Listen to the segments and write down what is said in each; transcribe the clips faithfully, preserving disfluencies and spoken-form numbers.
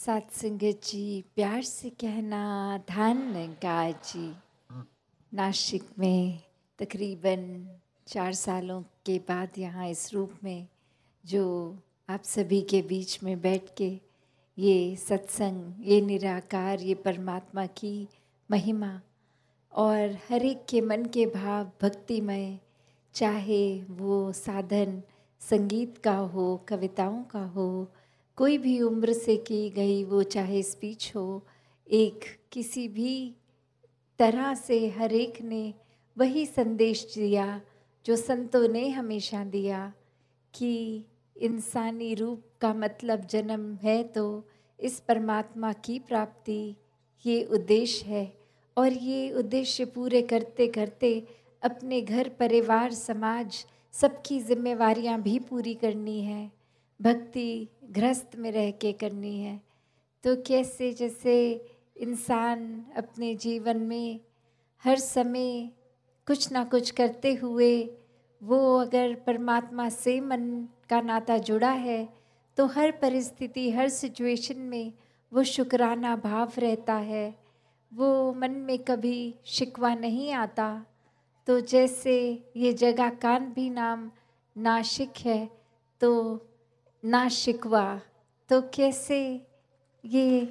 सत्संगत जी, प्यार से कहना धन्यवाद जी। नासिक में तकरीबन चार सालों के बाद यहाँ इस रूप में जो आप सभी के बीच में बैठ के ये सत्संग, ये निराकार, ये परमात्मा की महिमा और हर एक के मन के भाव भक्तिमय, चाहे वो साधन संगीत का हो, कविताओं का हो, कोई भी उम्र से की गई वो चाहे स्पीच हो, एक किसी भी तरह से हर एक ने वही संदेश दिया जो संतों ने हमेशा दिया कि इंसानी रूप का मतलब जन्म है तो इस परमात्मा की प्राप्ति, ये उद्देश्य है। और ये उद्देश्य पूरे करते करते अपने घर परिवार समाज सबकी जिम्मेवारियां भी पूरी करनी है, भक्ति गृहस्थ में रह के करनी है। तो कैसे जैसे इंसान अपने जीवन में हर समय कुछ ना कुछ करते हुए वो अगर परमात्मा से मन का नाता जुड़ा है तो हर परिस्थिति, हर सिचुएशन में वो शुक्राना भाव रहता है, वो मन में कभी शिकवा नहीं आता। तो जैसे ये जगह का भी नाम नासिक है तो ना शिकवा, तो कैसे ये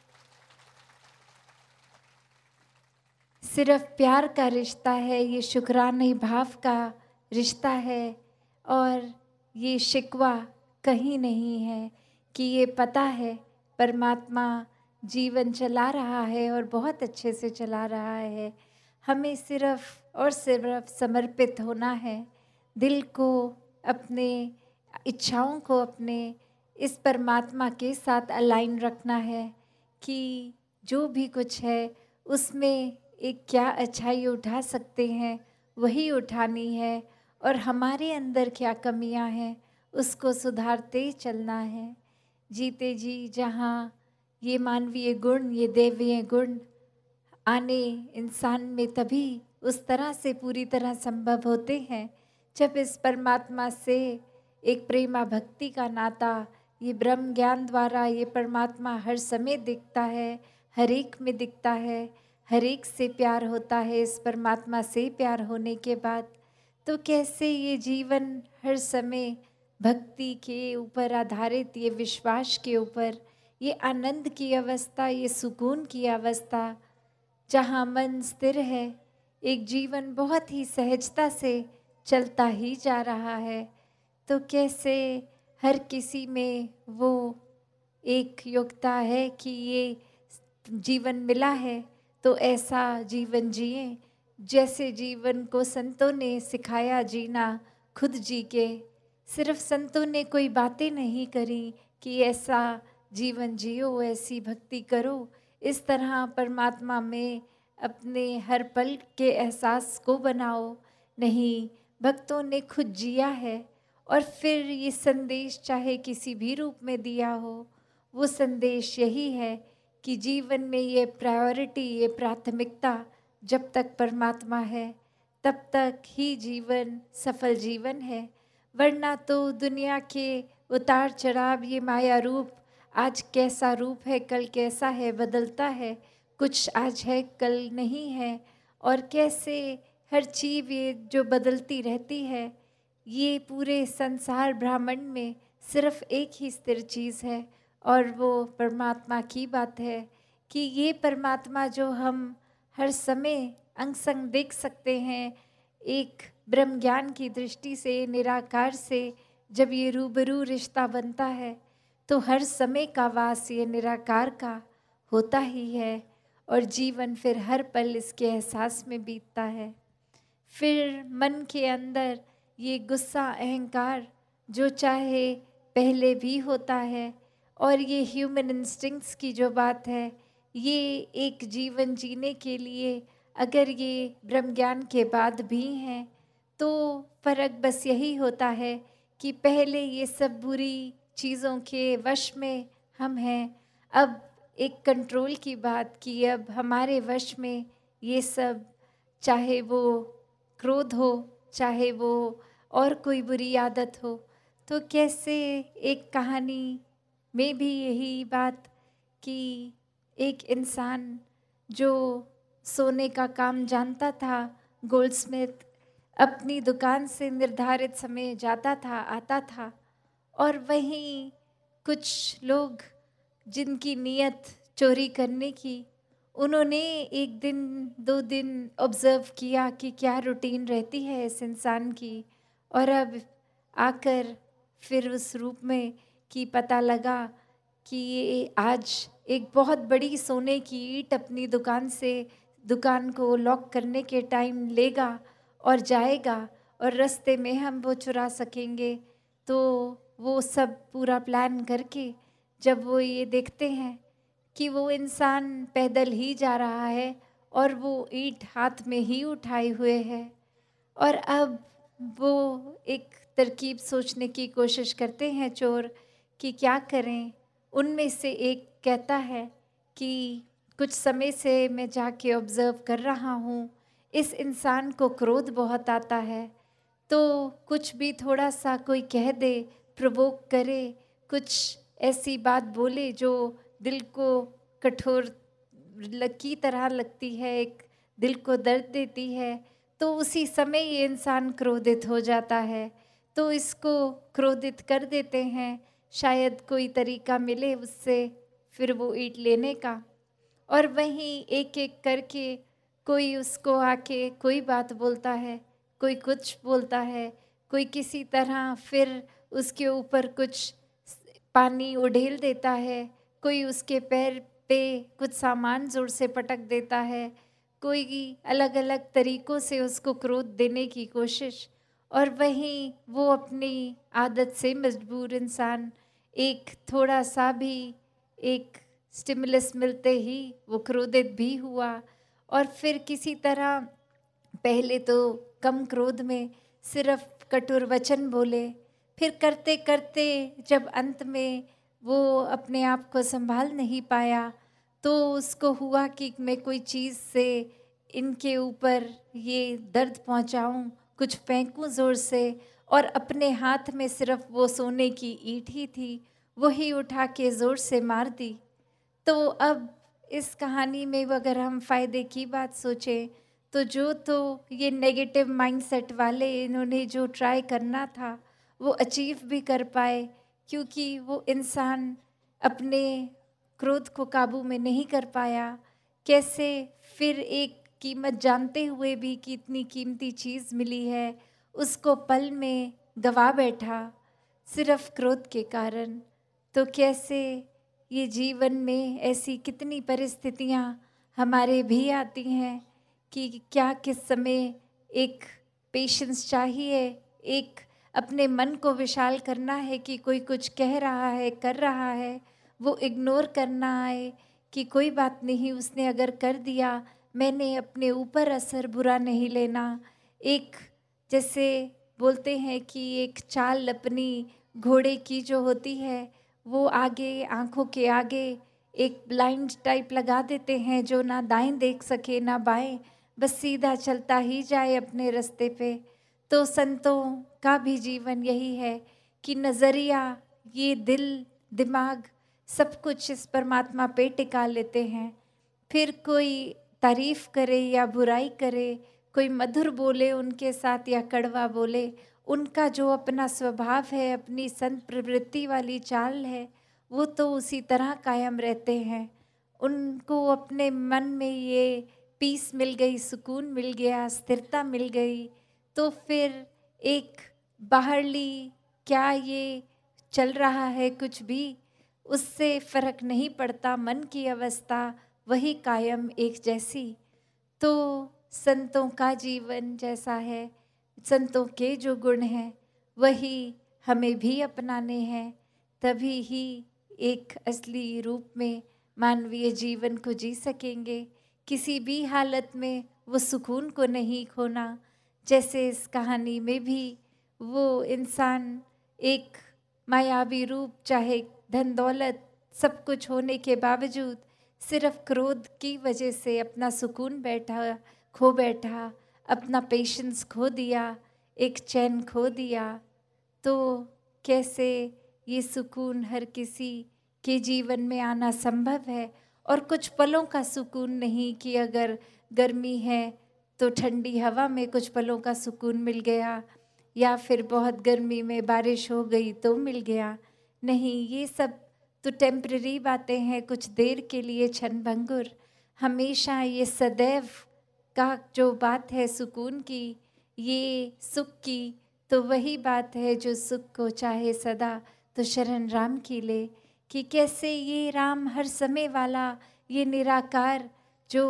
सिर्फ प्यार का रिश्ता है, ये शुक्राने भाव का रिश्ता है। और ये शिकवा कहीं नहीं है कि ये पता है परमात्मा जीवन चला रहा है और बहुत अच्छे से चला रहा है। हमें सिर्फ और सिर्फ समर्पित होना है, दिल को, अपने इच्छाओं को अपने इस परमात्मा के साथ अलाइन रखना है कि जो भी कुछ है उसमें एक क्या अच्छाई उठा सकते हैं वही उठानी है, और हमारे अंदर क्या कमियां हैं उसको सुधारते चलना है। जीते जी जहाँ ये मानवीय गुण, ये दैवीय गुण आने इंसान में तभी उस तरह से पूरी तरह संभव होते हैं जब इस परमात्मा से एक प्रेमा भक्ति का नाता, ये ब्रह्म ज्ञान द्वारा ये परमात्मा हर समय दिखता है, हर एक में दिखता है, हर एक से प्यार होता है। इस परमात्मा से प्यार होने के बाद तो कैसे ये जीवन हर समय भक्ति के ऊपर आधारित, ये विश्वास के ऊपर, ये आनंद की अवस्था, ये सुकून की अवस्था जहाँ मन स्थिर है, एक जीवन बहुत ही सहजता से चलता ही जा रहा है। तो कैसे हर किसी में वो एक योग्यता है कि ये जीवन मिला है तो ऐसा जीवन जिए जैसे जीवन को संतों ने सिखाया जीना, खुद जी के। सिर्फ संतों ने कोई बातें नहीं करी कि ऐसा जीवन जियो, ऐसी भक्ति करो, इस तरह परमात्मा में अपने हर पल के एहसास को बनाओ। नहीं, भक्तों ने खुद जिया है और फिर ये संदेश चाहे किसी भी रूप में दिया हो, वो संदेश यही है कि जीवन में ये प्रायोरिटी, ये प्राथमिकता जब तक परमात्मा है तब तक ही जीवन सफल जीवन है। वरना तो दुनिया के उतार चढ़ाव, ये माया रूप, आज कैसा रूप है कल कैसा है, बदलता है, कुछ आज है कल नहीं है। और कैसे हर चीज़ ये जो बदलती रहती है, ये पूरे संसार ब्रह्मांड में सिर्फ एक ही स्थिर चीज़ है और वो परमात्मा की बात है कि ये परमात्मा जो हम हर समय अंग संग देख सकते हैं, एक ब्रह्म ज्ञान की दृष्टि से, निराकार से जब ये रूबरू रिश्ता बनता है तो हर समय का वास ये निराकार का होता ही है और जीवन फिर हर पल इसके एहसास में बीतता है। फिर मन के अंदर ये गुस्सा, अहंकार जो चाहे पहले भी होता है, और ये ह्यूमन इंस्टिंक्ट्स की जो बात है, ये एक जीवन जीने के लिए अगर ये ब्रह्म ज्ञान के बाद भी हैं तो फ़र्क बस यही होता है कि पहले ये सब बुरी चीज़ों के वश में हम हैं, अब एक कंट्रोल की बात की, अब हमारे वश में ये सब, चाहे वो क्रोध हो, चाहे वो और कोई बुरी आदत हो। तो कैसे एक कहानी में भी यही बात कि एक इंसान जो सोने का काम जानता था, गोल्डस्मिथ, अपनी दुकान से निर्धारित समय जाता था, आता था, और वहीं कुछ लोग जिनकी नीयत चोरी करने की, उन्होंने एक दिन दो दिन ऑब्ज़र्व किया कि क्या रूटीन रहती है इस इंसान की, और अब आकर फिर उस रूप में कि पता लगा कि ये आज एक बहुत बड़ी सोने की ईंट अपनी दुकान से दुकान को लॉक करने के टाइम लेगा और जाएगा, और रास्ते में हम वो चुरा सकेंगे। तो वो सब पूरा प्लान करके जब वो ये देखते हैं कि वो इंसान पैदल ही जा रहा है और वो ईंट हाथ में ही उठाए हुए है, और अब वो एक तरकीब सोचने की कोशिश करते हैं चोर कि क्या करें। उनमें से एक कहता है कि कुछ समय से मैं जाके ऑब्ज़र्व कर रहा हूँ, इस इंसान को क्रोध बहुत आता है, तो कुछ भी थोड़ा सा कोई कह दे, प्रोवोक करे, कुछ ऐसी बात बोले जो दिल को कठोर लग की तरह लगती है, एक दिल को दर्द देती है, तो उसी समय ये इंसान क्रोधित हो जाता है। तो इसको क्रोधित कर देते हैं, शायद कोई तरीका मिले उससे फिर वो ईंट लेने का। और वहीं एक-एक करके कोई उसको आके कोई बात बोलता है, कोई कुछ बोलता है, कोई किसी तरह फिर उसके ऊपर कुछ पानी उड़ेल देता है, कोई उसके पैर पे कुछ सामान ज़ोर से पटक देता है, कोई अलग-अलग तरीक़ों से उसको क्रोध देने की कोशिश, और वहीं वो अपनी आदत से मजबूर इंसान एक थोड़ा-सा भी एक स्टिमुलस मिलते ही वो क्रोधित भी हुआ, और फिर किसी तरह पहले तो कम क्रोध में सिर्फ कटुर वचन बोले, फिर करते-करते जब अंत में वो अपने आप को संभाल नहीं पाया, तो उसको हुआ कि मैं कोई चीज़ से इनके ऊपर ये दर्द पहुँचाऊँ, कुछ फेंकूँ ज़ोर से, और अपने हाथ में सिर्फ वो सोने की ईंट ही थी, वही उठा के ज़ोर से मार दी। तो अब इस कहानी में अगर हम फ़ायदे की बात सोचें, तो जो तो ये नेगेटिव माइंडसेट वाले इन्होंने जो ट्राई करना था, वो अचीव भी कर पाए, क्योंकि वो इंसान अपने क्रोध को काबू में नहीं कर पाया। कैसे फिर एक कीमत जानते हुए भी कि इतनी कीमती चीज़ मिली है, उसको पल में गँवा बैठा, सिर्फ़ क्रोध के कारण। तो कैसे ये जीवन में ऐसी कितनी परिस्थितियाँ हमारे भी आती हैं कि क्या किस समय एक पेशेंस चाहिए, एक अपने मन को विशाल करना है कि कोई कुछ कह रहा है, कर रहा है, वो इग्नोर करना है कि कोई बात नहीं, उसने अगर कर दिया, मैंने अपने ऊपर असर बुरा नहीं लेना। एक जैसे बोलते हैं कि एक चाल अपनी घोड़े की जो होती है, वो आगे आँखों के आगे एक ब्लाइंड टाइप लगा देते हैं, जो ना दाएँ देख सके ना बाएँ, बस सीधा चलता ही जाए अपने रास्ते पे। तो संतों का भी जीवन यही है कि नज़रिया, ये दिल, दिमाग सब कुछ इस परमात्मा पे टिका लेते हैं। फिर कोई तारीफ़ करे या बुराई करे, कोई मधुर बोले उनके साथ या कड़वा बोले, उनका जो अपना स्वभाव है, अपनी संत प्रवृत्ति वाली चाल है, वो तो उसी तरह कायम रहते हैं। उनको अपने मन में ये पीस मिल गई, सुकून मिल गया, स्थिरता मिल गई, तो फिर एक बाहरली क्या ये चल रहा है कुछ भी, उससे फ़र्क नहीं पड़ता, मन की अवस्था वही कायम एक जैसी। तो संतों का जीवन जैसा है, संतों के जो गुण हैं, वही हमें भी अपनाने हैं, तभी ही एक असली रूप में मानवीय जीवन को जी सकेंगे। किसी भी हालत में वो सुकून को नहीं खोना। जैसे इस कहानी में भी वो इंसान एक मायावी रूप, चाहे धन दौलत सब कुछ होने के बावजूद सिर्फ क्रोध की वजह से अपना सुकून बैठा खो बैठा, अपना पेशेंस खो दिया, एक चैन खो दिया। तो कैसे ये सुकून हर किसी के जीवन में आना संभव है, और कुछ पलों का सुकून नहीं कि अगर गर्मी है तो ठंडी हवा में कुछ पलों का सुकून मिल गया, या फिर बहुत गर्मी में बारिश हो गई तो मिल गया। नहीं, ये सब तो टेम्पररी बातें हैं, कुछ देर के लिए क्षणभंगुर। हमेशा ये सदैव का जो बात है सुकून की, ये सुख की, तो वही बात है जो सुख को चाहे सदा तो शरण राम की ले। कि कैसे ये राम हर समय वाला, ये निराकार जो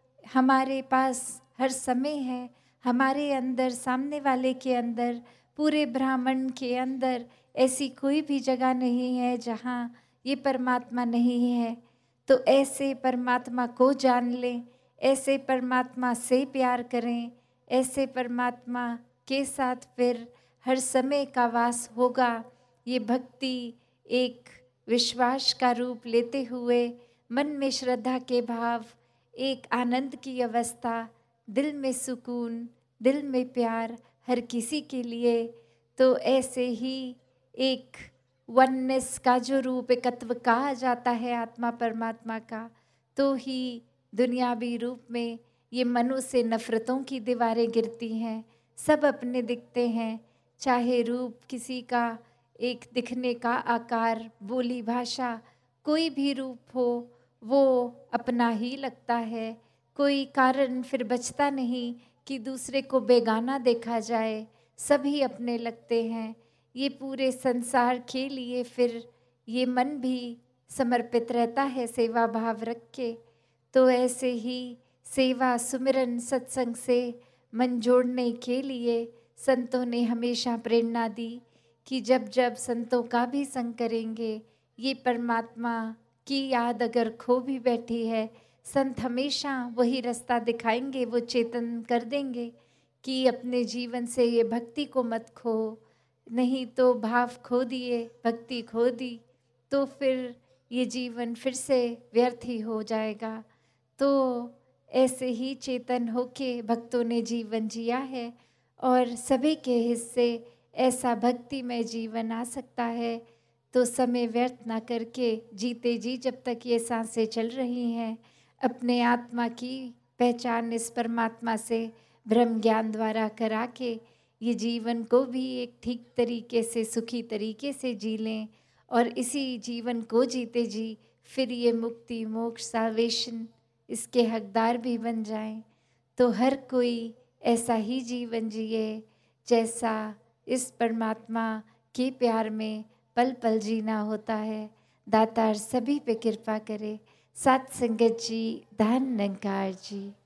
हमारे पास हर समय है, हमारे अंदर, सामने वाले के अंदर, पूरे ब्रह्मांड के अंदर ऐसी कोई भी जगह नहीं है जहाँ ये परमात्मा नहीं है। तो ऐसे परमात्मा को जान लें, ऐसे परमात्मा से प्यार करें, ऐसे परमात्मा के साथ फिर हर समय का वास होगा। ये भक्ति एक विश्वास का रूप लेते हुए मन में श्रद्धा के भाव, एक आनंद की अवस्था, दिल में सुकून, दिल में प्यार हर किसी के लिए। तो ऐसे ही एक वननेस का जो रूप एकत्व कहा जाता है आत्मा परमात्मा का, तो ही दुनियावी रूप में ये मनु से नफ़रतों की दीवारें गिरती हैं। सब अपने दिखते हैं, चाहे रूप किसी का, एक दिखने का आकार, बोली भाषा, कोई भी रूप हो वो अपना ही लगता है। कोई कारण फिर बचता नहीं कि दूसरे को बेगाना देखा जाए, सभी अपने लगते हैं। ये पूरे संसार के लिए फिर ये मन भी समर्पित रहता है सेवा भाव रख के। तो ऐसे ही सेवा, सुमिरन, सत्संग से मन जोड़ने के लिए संतों ने हमेशा प्रेरणा दी कि जब जब संतों का भी संग करेंगे, ये परमात्मा की याद अगर खो भी बैठी है, संत हमेशा वही रास्ता दिखाएंगे, वो चेतन कर देंगे कि अपने जीवन से ये भक्ति को मत खो। नहीं तो भाव खो दिए, भक्ति खो दी तो फिर ये जीवन फिर से व्यर्थ ही हो जाएगा। तो ऐसे ही चेतन होके भक्तों ने जीवन जिया है, और सभी के हिस्से ऐसा भक्तिमय जीवन आ सकता है। तो समय व्यर्थ ना करके जीते जी जब तक ये सांसें चल रही हैं, अपने आत्मा की पहचान इस परमात्मा से ब्रह्म ज्ञान द्वारा करा के ये जीवन को भी एक ठीक तरीके से, सुखी तरीके से जी लें, और इसी जीवन को जीते जी फिर ये मुक्ति, मोक्ष, साल्वेशन इसके हकदार भी बन जाएं। तो हर कोई ऐसा ही जीवन जिए जैसा इस परमात्मा के प्यार में पल पल जीना होता है। दातार सभी पे कृपा करे। सात संगत जी, धन निरंकार जी।